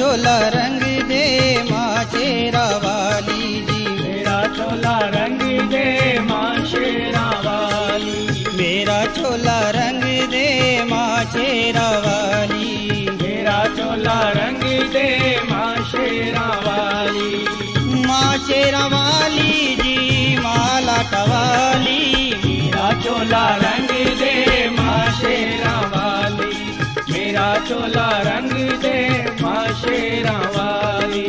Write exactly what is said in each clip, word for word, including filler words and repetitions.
चोला रंग दे माँ शेरा वाली जी, मेरा चोला रंग दे माँ शेरा वाली, मेरा चोला रंग दे माँ शेरा वाली, मेरा चोला रंग दे माँ शेरा वाली, माँ शेरा वाली जी माँ लाटवाली, मेरा चोला रंग दे माँ शेरा वाली, मेरा चोला रंग दे माँ शेरा वाली।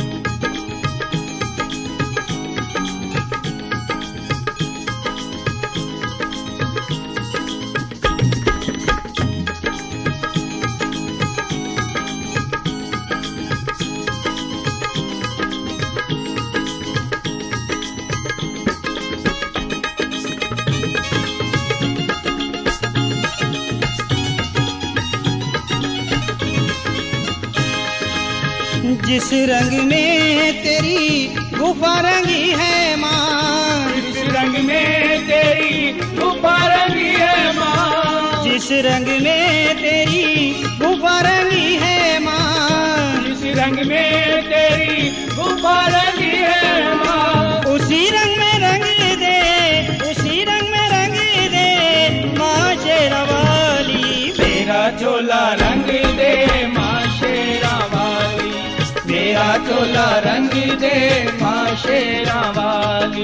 जिस रंग में तेरी गुफा रंगी है माँ, जिस रंग में तेरी गुफा रंगी है माँ, जिस रंग में तेरी गुफा रंगी है माँ, जिस रंग में तेरी गुफा रंगी है माँ, उसी रंग में रंग दे, उसी रंग में रंग दे माँ शेरा वाली, मेरा चोला रंग दे माँ शेरा वाली, मेरा चोला रंग दे माँ शेरा वाली।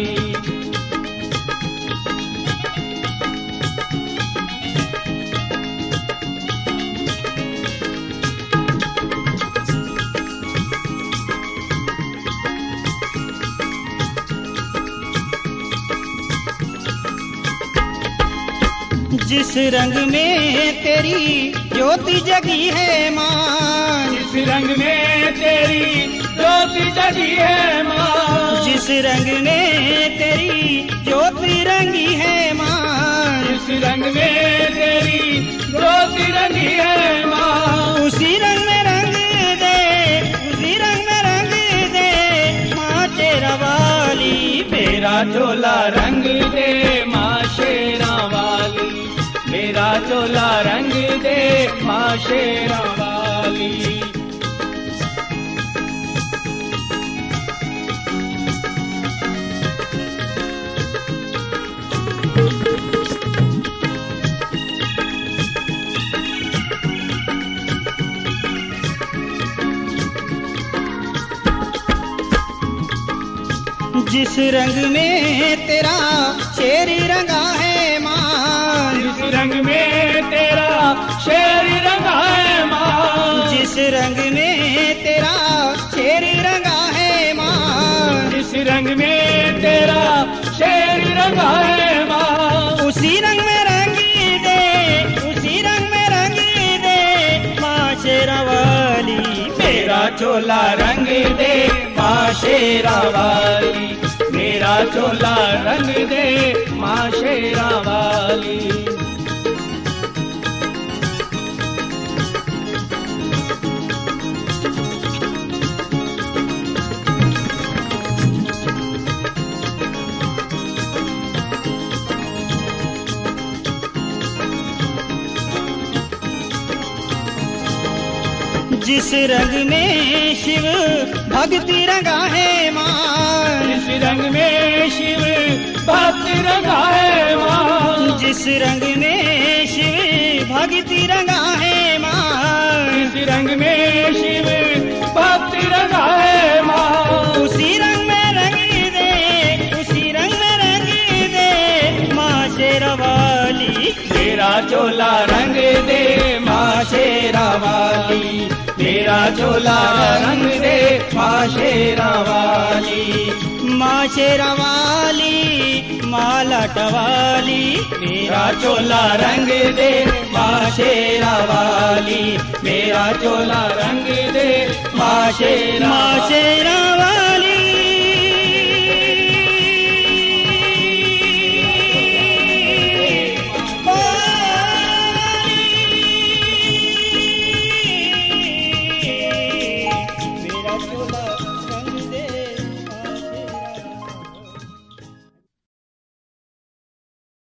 जिस रंग में तेरी ज्योति जगी है माँ, जिस रंग में तेरी ज्योति जगी है माँ, जिस रंग में तेरी ज्योति रंगी है माँ, जिस रंग में तेरी ज्योति रंगी है माँ, उसी रंग में रंग दे, उसी रंग में रंग दे माँ शेरा वाली, मेरा चोला रंग दे माँ शेरा वाली, मेरा चोला रंग दे माँ शेरा वाली। जिस रंग में तेरा शेरी रंगा है माँ, जिस रंग में तेरा शेरी रंगा है माँ, जिस रंग में तेरा शेरी रंगा है माँ, जिस रंग में तेरा शेरी रंगा है माँ, उसी रंग में रंग दे, उसी रंग में रंग दे माँ शेरा वाली, मेरा चोला रंग दे माँ शेरा वाली, मेरा चोला रंग दे माँ शेरा वाली। जिस रंग में शिव भक्ति रंगा है माँ, जिस रंग में शिव भक्ति रंगा है माँ, जिस रंग में शिव भक्ति रंगा है माँ, जिस रंग में शिव भक्ति रंगा है माँ, उसी रंग में रंग दे, उसी रंग में रंग दे माँ शेरा वाली, मेरा चोला रंग दे माँ शेरा वाली, मेरा चोला रंग दे माँ शेरा वाली, माँ शेरा वाली माँ लाटवाली, मेरा चोला रंग दे माँ शेरा वाली, मेरा चोला रंग दे माँ शेरा माँ शेरा वाली।